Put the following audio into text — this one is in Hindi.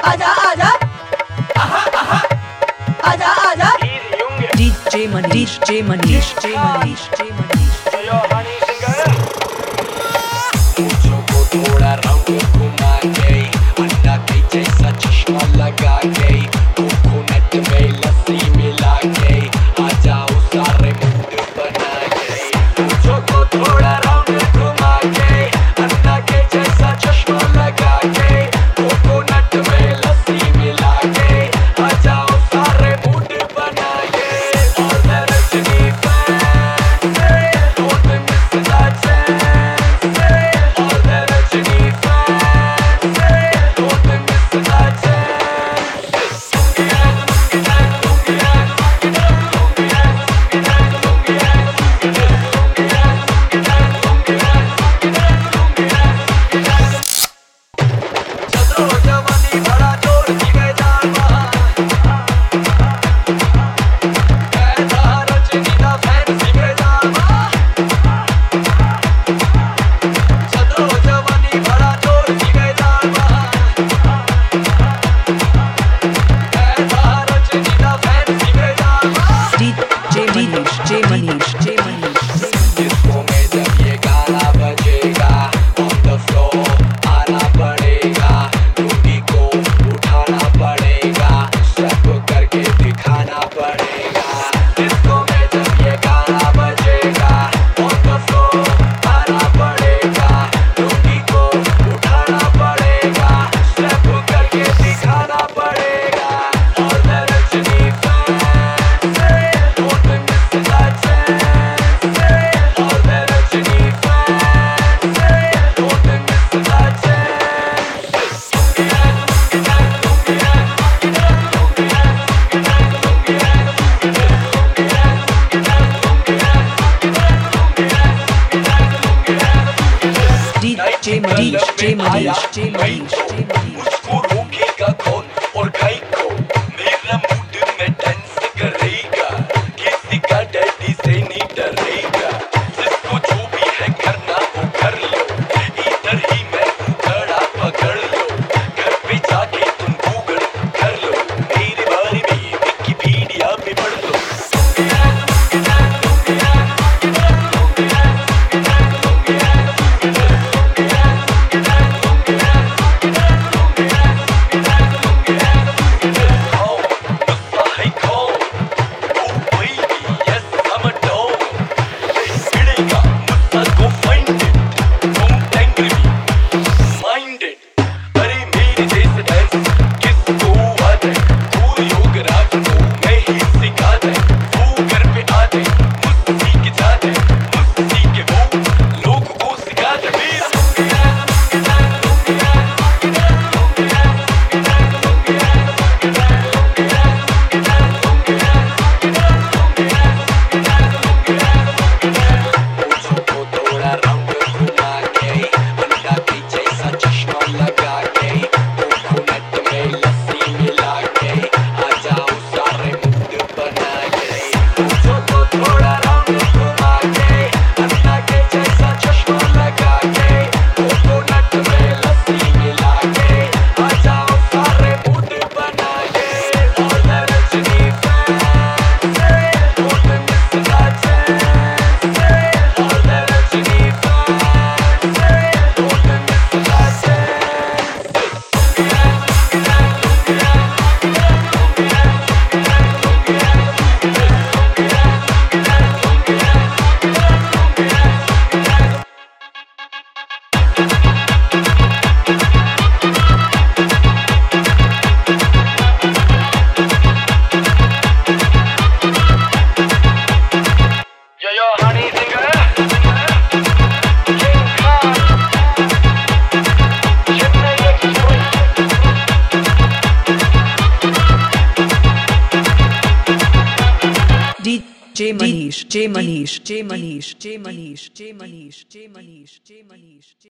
आजा आजा आजा आजा DJ Manish, DJ Manish, DJ Manish, DJ Manish. Yo, honey singer. मुझको थोड़ा राउंड घुमा के अंडा के जैसा चश्मा लगा के कोकोनट में लस्सी मिला के आ जाओ सारे मूड बना के मुझको थोड़ा राउंड घुमा के अंडा के जैसा चश्मा लगा के कोकोनट में लस्सी मिला के आ जाओ सारे मूड बना के और मैं Rajni fan don't miss that chance और मैं Rajni fan don't miss that chance चलो जवानी भरा जोर की गए जान ऐसा रजनी का फैंसी में जावा चलो जवानी भरा जोर की गए जावा ऐसा रजनी का फैंसी में जावा DJ Manish, DJ Manish, DJ Manish. Disco में जब ये गाना बजेगा on the floor आना पड़ेगा टूटी को उठाना पड़ेगा स्टेप करके दिखाना पड़ेगा डिस्को में जब ये गाना बजेगा on the floor आना पड़ेगा टूटी को उठाना पड़ेगा स्टेप करके दिखाना पड़ेगा और मैं Rajni fan don't miss that chance और मैं Rajni fan don't miss that chance DJ Manish, DJ Manish, DJ Manish, DJ Manish. मुझको रोकेगा कौन और काई को मेरा मूड में डांस करेगा किसी का डैडी से नहीं डरेगा जिसको जो भी है करना वो कर लो इधर ही मैं हूँ खड़ा पकड़ लो घर पे जाके तुम गूगल कर लो मेरे बारे में विकिपीडिया पे पढ़ लो DJ Manish, DJ Manish, DJ Manish, DJ Manish, DJ Manish, DJ Manish, DJ Manish.